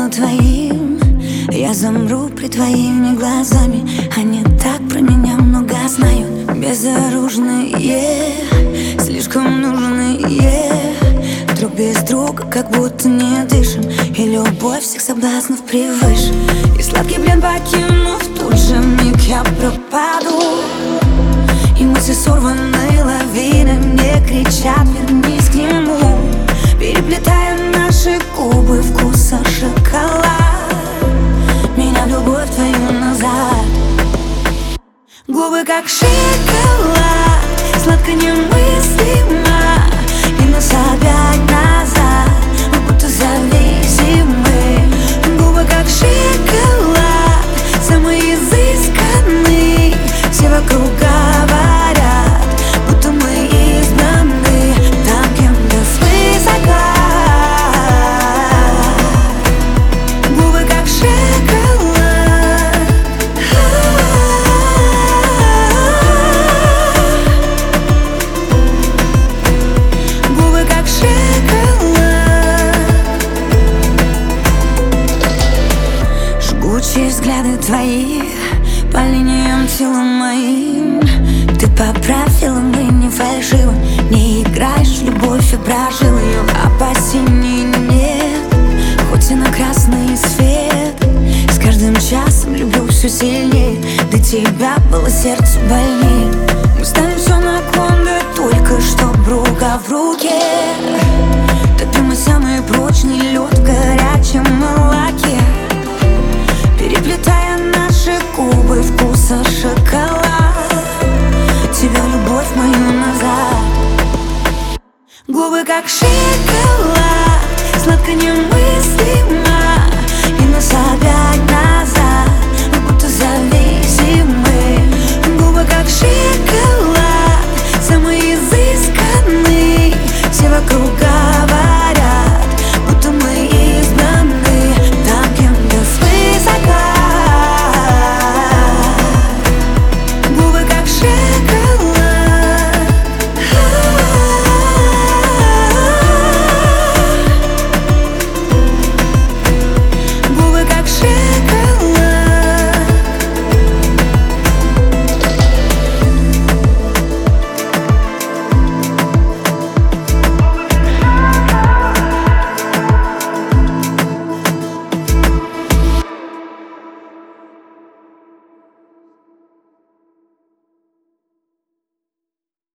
твоим. Я замру пред твоими глазами. Они так про меня много знают. Безоружные, слишком нужные, друг без друга, как будто не дышим. И любовь всех соблазнов превыше. И сладкий плен покинув, тут же миг я пропаду. И мысли сорваны лавины, мне кричат: вернись к нему. Переплетая наши губы вкуса шоколад, меня в любовь твою назад. Губы как шоколад, сладко немыслимо. И нас опять назад, мы будто зависимы. Губы как шоколад, самые изысканные. Все вокруг говорят, будто мы избраны там кем-то свысока. Губы как шоколад, губы как шоколад. Жгучие взгляды твои по линиям тела моим. Ты поправила, мы не фальшиво. Не играешь в любовь и прожил ее. Опасений нет, хоть и на красный свет. С каждым часом люблю все сильнее. До тебя было сердцу больнее. Мы ставим все на кон, да только чтоб рука в руке. Топим мы самый прочный лед в горячем молоке. Переплетая наши губы вкуса шоколад, тебя, любовь мою, назад. Губы как шоколад,